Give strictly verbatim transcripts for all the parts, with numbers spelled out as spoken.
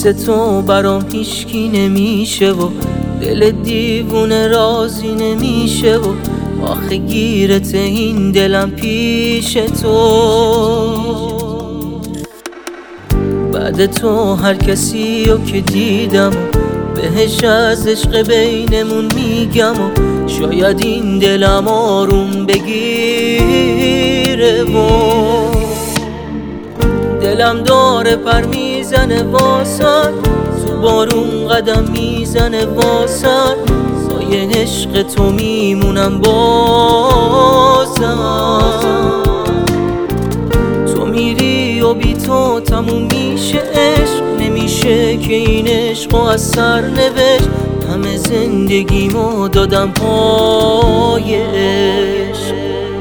مثل تو برام هیچکی نمیشه و دل دیوونه راضی نمیشه و آخه گیرت این دلم پیش تو. بعد تو هر کسی رو که دیدم بهش از عشق بینمون میگم و شاید این دلم آروم بگیره و دلم داره پر میزنه واسد، تو بارون قدم میزنه واسد، سایه عشق تو میمونم بازم. تو میری و بی تو تموم میشه عشق، نمیشه که این عشق از سر نوشت. همه زندگیمو دادم پای عشق،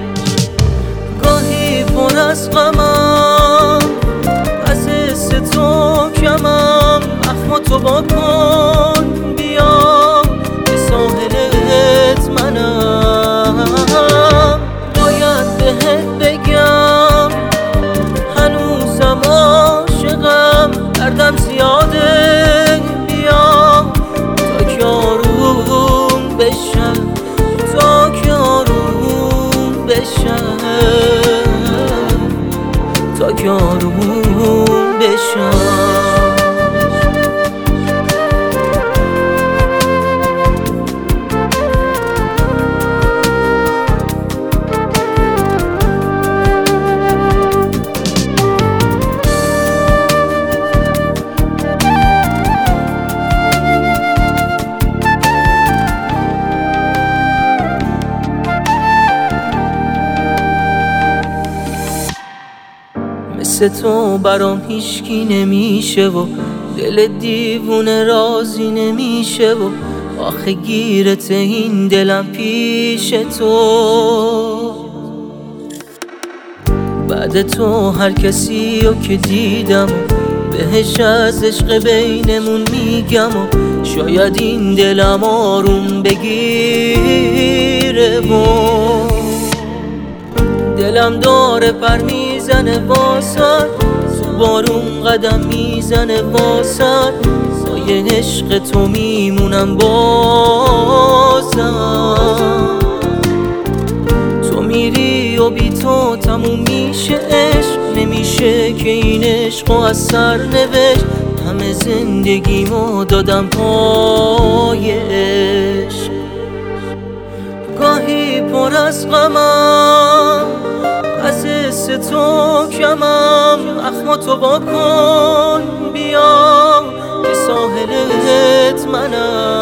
گاهی پر از غمم از حس تو کمم، اخماتو با کن بیام به ساحلت منم. باید بهت بگم هنوزم عاشقم، دردم زیاده بیام تا که آروم بشم، تا که آروم بشم، تا که آروم بشم. مثل تو برام هیچکی نمیشه و دل دیوونه راضی نمیشه و آخه گیرت این دلم پیش تو. بعد تو هر کسی رو که دیدم بهش از عشق بینمون میگم و شاید این دلم آروم بگیره و دلم داره پر میزنه واسد، تو بارون قدم میزنه واسد، سایه عشق تو میمونم بازم. تو میری و بی تو تموم میشه عشق، نمیشه که این عشق از سر نوشت. همه زندگیمو دادم پای عشق، گاهی پر از غمم از حس تو کمم، اخماتو با کن بیام که ساحلت منم.